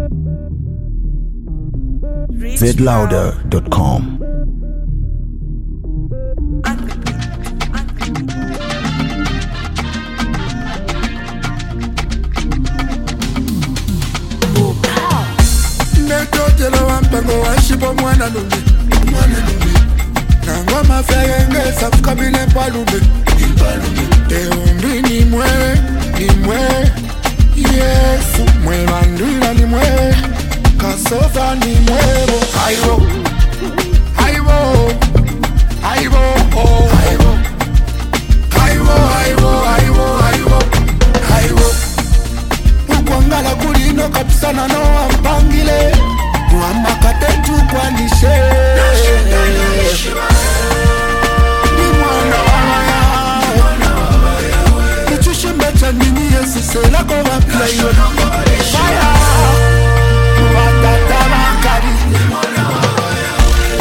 zlouder.com. Netotela wampango washipo mwana lumbe Nangwa mafere ngesa fukabile palume Eumbi ni mwe Yesu mwe mandwila ni mwe Kasofa ni mwebo Aibo Ukwangala kulino kapisana no wampangile Wamakate tu kwa nishe Ni mwana waya Nichushe mbecha nini yesi sela kwa play Fire Watata makari Ni mwana waya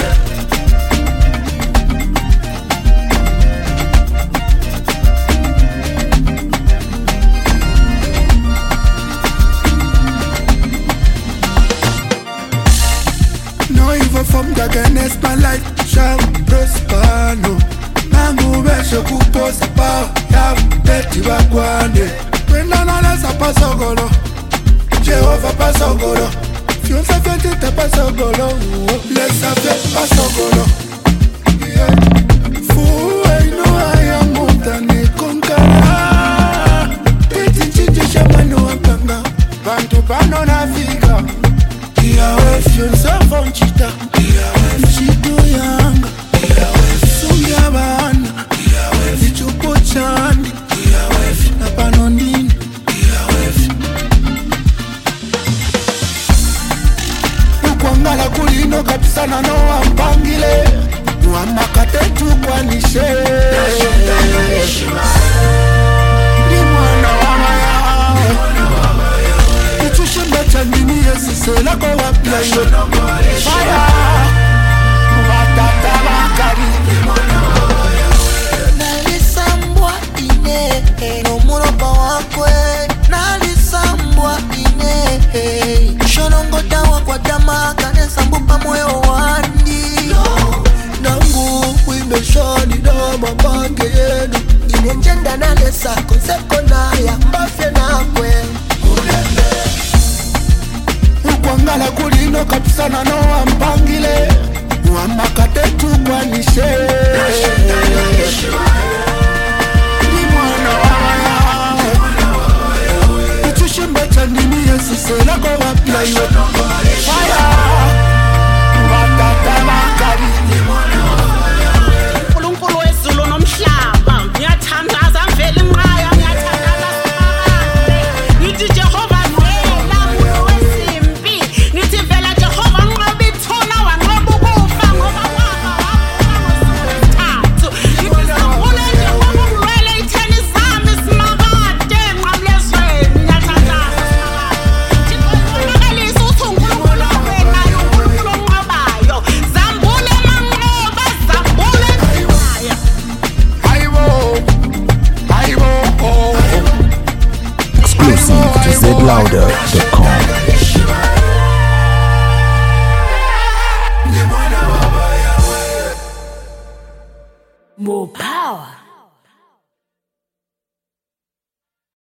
No evil from the against my life shall prosper, no. Nangu besho kuposa pa ya beti wakwande. Wenda nalesa pasogolo, Jehovah pasogolo. Fiunsa fientita pasogolo, lesa fiet pasogolo. Fuwe no haya muta ni kunkara. Piti nchichi shamanu wapanga, bantu pano na fika. Yawe fiunsa fonchita, mchido yanga, sungia bana, vichupo chani, na panondini. Ukwangala kulino kapisana no wampangile, wamakate tu kwa nishe. Ni mwana wamaya, Nichushe mbecha nini yesi sela kwa play Fire Watata makari Nalisambwa ine No muropa wakwe Nalisambwa ine Shonongo dawa kwa dama Kane sambupa moyo wandi Nangu wimeshani na mabange yenu Inenjenda nalesa konseko naya Mbafye nakwe Ukwangala kulino kapisana no wampangile Wamakate tu kwa nishe Ni mwana waya Nichushe mbecha nini yesi sela kwa play Fire Watata makari uNkulunkulu wezulu nomhlaba ngiyathandaza mvele imqaya ngiyathandaza ngithi Jehova vela nguwe wesimpi ngithi vela Jehova nqoba ithuna wanqoba ukufa ngoba waba wathathu ngithi sambule Jehova umlwele itheni zami simakade nqamlezweni ngiyathandaza Ngithi uthi uNkulunkulu wena uNkulunkulu onqobayo zambule manqoba zambule ekhaya Exclusive to zlouder.com. More power.